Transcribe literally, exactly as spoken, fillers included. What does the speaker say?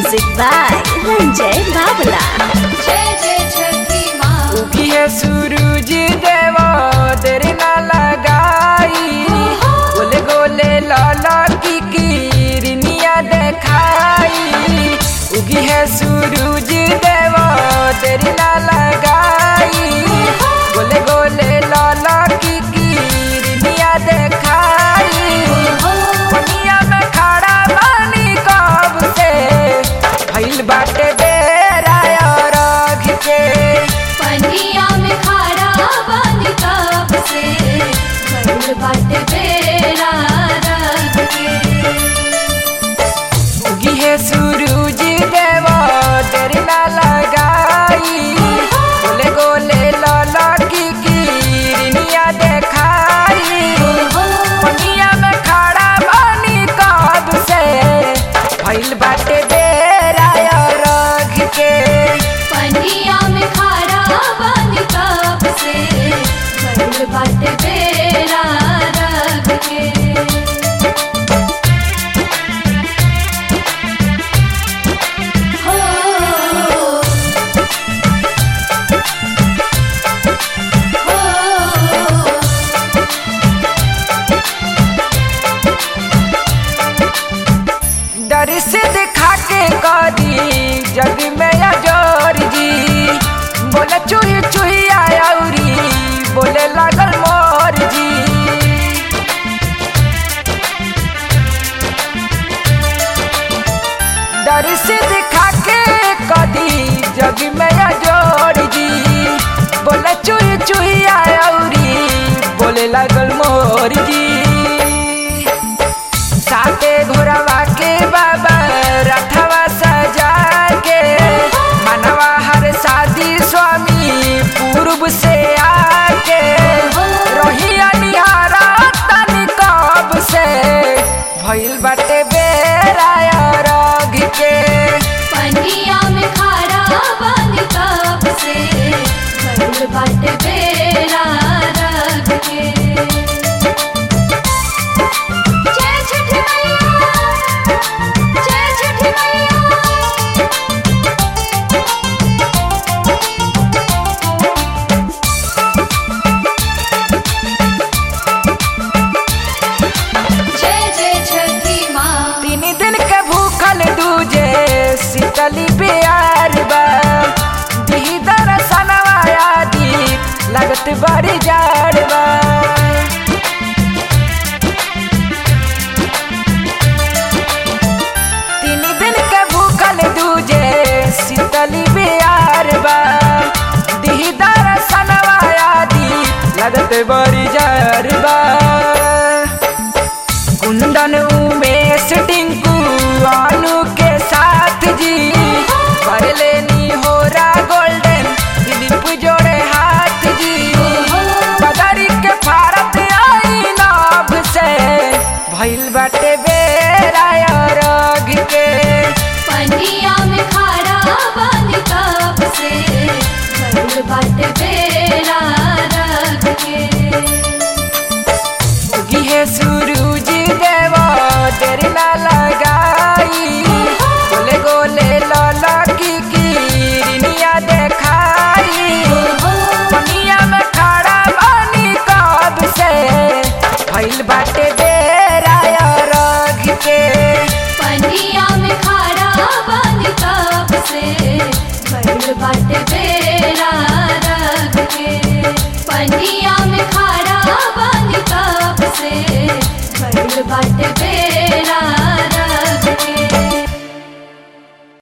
Music by Ranjay Babla. जय जय छठी माँ। उगिए सूरज देवा तेरे ना लगाई, गोले गोले लाला की किरनिया देखाई। उगिए सूरज देवा तेरे ना लगाई, गोले गोले लाला की किरनिया देखाई। पनिया में खड़ा बानी कब से, भइल बाटे बेरा और अघ के। पनिया में खड़ा बानी कब से, भइल बाटे बेरा रग के। उगिए सूरज देवा तेरे ना लगाई, गोले गोले लाला की किरनिया देखाई। पनिया में खड़ा बानी कब से, भइल बाटे बेरा और अघ के। पनिया में खड़ा बानी कब से, भइल बाटे बेरा रग के। हो हो डर से दिखा के करी जग में अजोर जी, बोले चुही चुही आयौरी, बोले लागल मोर जी। डर से दिखा के कदी जग में अजोर जी, बोले चुही चुही आयौरी, बोले लागल मोर जी। साते घोड़वा के बाबा रथवा सजा के, मनवा हर शादी स्वामी पूर्व से आके। रोहिया निहारा तनी कब से, भइल बाटे बेरा और अघ के। पनिया में खड़ा बानी कब से, भइल बाटे बेरा रग के। जय छठी मैया, जय छठी मैया। जय जय छठी माँ। तीन दिन के भूखल दूजे शीतली प्यार बा, दिही दरसनवा आदि लगत बड़ी जाड़ बा। तीन दिन के भूखल दूजे शीतली प्यार बा, दिही दरसनवा आदि लगत बड़ी जाड़ बा। कुंदन उमेश टिंकू आनू के साथ जी, कर लेनी होरा गोल्डन दिलीप जोड़े हाथ जी। बदरी के भारत आई नाभ से, भइल बाटे बेरा और अघ के। पनिया में खड़ा बानी कब से, भइल बाटे बेरा रग के। उगिए सूरज देवा तेरे ना लगाई, गोले गोले लाला की किरनिया देखाई। पनिया में खड़ा बानी कब से, भइल बाटे बेरा और अघ के। पनिया में खड़ा बानी कब से, भइल बाटे बेरा रग के। पनिया में खड़ा बानी कब से, भइल बाटे बेरा